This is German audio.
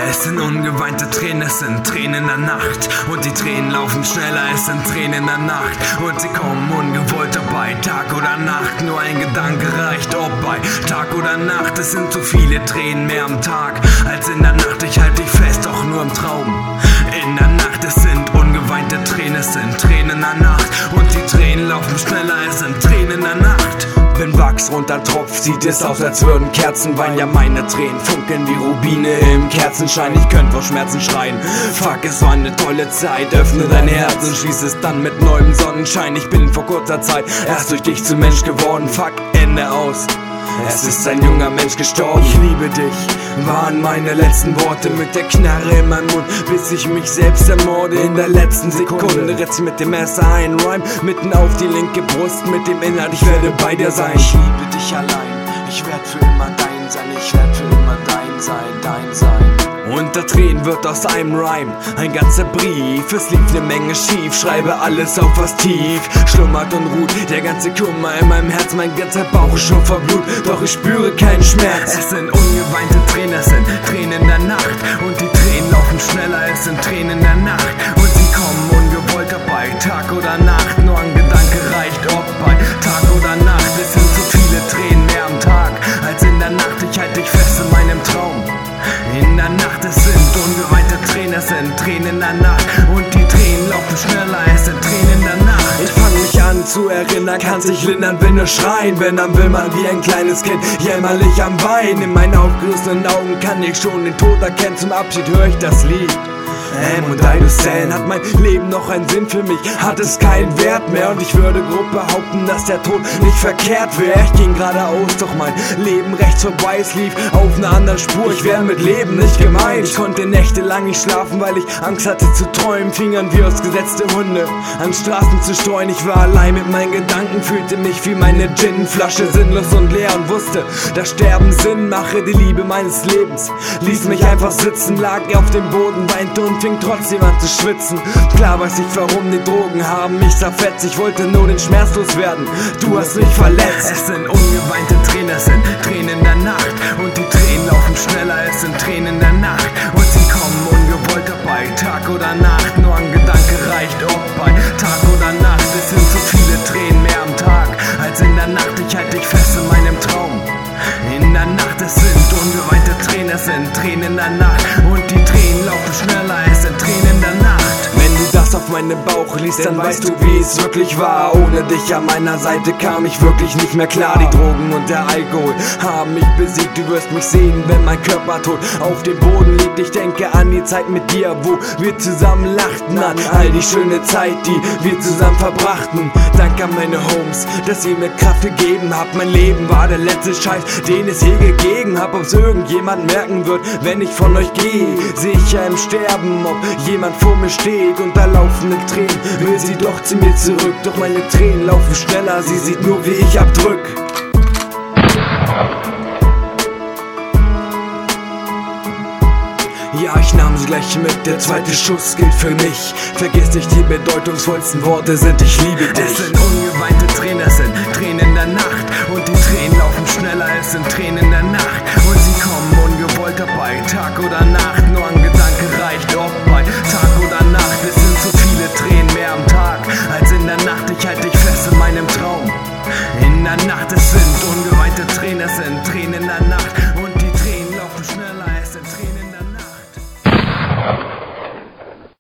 Es sind ungeweinte Tränen, es sind Tränen in der Nacht. Und die Tränen laufen schneller, es sind Tränen in der Nacht. Und sie kommen ungewollt dabei, Tag oder Nacht. Nur ein Gedanke reicht, ob bei Tag oder Nacht. Es sind so viele Tränen mehr am Tag als in der Nacht. Ich halte dich fest, doch nur im Traum. In der Nacht, es sind ungeweinte Tränen, es sind Tränen in der Nacht. Und die Tränen laufen schneller, es sind Tränen in der Nacht. Wenn Wachs runtertropft, sieht es aus, als würden Kerzen weinen. Ja, meine Tränen funkeln wie Rubine im Kerzenschein. Ich könnte vor Schmerzen schreien. Fuck, es war eine tolle Zeit. Öffne dein Herz und schließ es dann mit neuem Sonnenschein. Ich bin vor kurzer Zeit erst durch dich zum Mensch geworden. Fuck, Ende aus. Es ist ein junger Mensch gestorben. Ich liebe dich, waren meine letzten Worte mit der Knarre in meinem Mund, bis ich mich selbst ermorde. In der letzten Sekunde ritz mit dem Messer ein Rhyme mitten auf die linke Brust mit dem Inhalt, ich werde bei dir sein. Ich liebe dich allein, ich werd für immer dein sein, ich werd für immer dein sein, dein sein. Unter Tränen wird aus einem Rhyme ein ganzer Brief. Es lief ne Menge schief, schreibe alles auf, was tief schlummert und ruht. Der ganze Kummer in meinem Herz, mein ganzer Bauch ist schon verblut, doch ich spüre keinen Schmerz. Es sind ungeweinte Tränen, es sind Tränen in der Nacht. Und die Tränen laufen schneller, es sind Tränen in der Nacht. Und sie kommen ungewollt dabei, Tag oder Nacht. Nur ein Gedanke reicht, ob bei Tag oder Nacht. Es sind so viele Tränen mehr am Tag als in der Nacht. Ich halte dich fest in meinem Traum. In der Nacht, es sind ungeweinte Tränen, es sind Tränen in der Nacht. Und die Tränen laufen schneller, es sind Tränen in der Nacht. Ich fang mich an zu erinnern, kann sich lindern, wenn nur schreien. Wenn, dann will man wie ein kleines Kind jämmerlich am Wein. In meinen aufgerissenen Augen kann ich schon den Tod erkennen. Zum Abschied höre ich das Lied. Und I do stand, hat mein Leben noch einen Sinn für mich? Hat es keinen Wert mehr? Und ich würde grob behaupten, dass der Tod nicht verkehrt wäre. Ich ging geradeaus, doch mein Leben rechts vorbei. Es lief auf einer anderen Spur, ich wäre mit Leben nicht gemeint. Ich konnte nächtelang nicht schlafen, weil ich Angst hatte zu träumen. Fingern wie ausgesetzte Hunde an Straßen zu streuen. Ich war allein mit meinen Gedanken, fühlte mich wie meine Ginflasche sinnlos und leer und wusste, dass Sterben Sinn mache. Die Liebe meines Lebens ließ mich einfach sitzen, lag auf dem Boden, weinte und fing trotzdem an zu schwitzen. Klar weiß ich, warum die Drogen haben mich zerfetzt. Ich wollte nur den Schmerz loswerden, du hast mich verletzt. Es sind ungeweinte Tränen, es sind Tränen in der Nacht. Und die Tränen laufen schneller, es sind Tränen in der Nacht. Und sie kommen ungewollt dabei, Tag oder Nacht. Nur ein Gedanke reicht, ob bei Tag oder Nacht. Es sind so viele Tränen mehr am Tag als in der Nacht. Ich halte dich fest in meinem Traum. In der Nacht, es sind ungeweinte Tränen, es sind Tränen in der Nacht. Und die Tränen laufen schneller, es sind Tränen in der Nacht. Wenn du das auf meinen Bauch liest, dann weißt du, wie es wirklich war. Ohne dich an meiner Seite kam ich wirklich nicht mehr klar. Die Drogen und der Alkohol haben mich besiegt. Du wirst mich sehen, wenn mein Körper tot auf dem Boden liegt. Ich denke an die Zeit mit dir, wo wir zusammen lachten. An all die schöne Zeit, die wir zusammen verbrachten. Danke an meine Homes, dass ihr mir Kraft gegeben habt. Mein Leben war der letzte Scheiß, den es je gegeben hab. Ob's irgendjemand merken wird, wenn ich von euch gehe, seh ich ja im Sterben, ob jemand vor mir steht. Unter laufenden Tränen will sie doch zu mir zurück. Doch meine Tränen laufen schneller, sie sieht nur, wie ich abdrück. Ja, ich nahm sie gleich mit, der zweite Schuss gilt für mich. Vergiss nicht, die bedeutungsvollsten Worte sind, ich liebe dich. Es sind ungeweinte Tränen, es sind Tränen in der Nacht. Und die Tränen laufen schneller, es sind Tränen in der Nacht. Und sie kommen ungewollt dabei, Tag oder Nacht. Nur ein Gedanke reicht, ob bei Tag oder Nacht. Es sind so viele Tränen mehr am Tag als in der Nacht. Ich halte dich fest in meinem Traum. In der Nacht, es sind ungeweinte Tränen, es sind Tränen in der Nacht.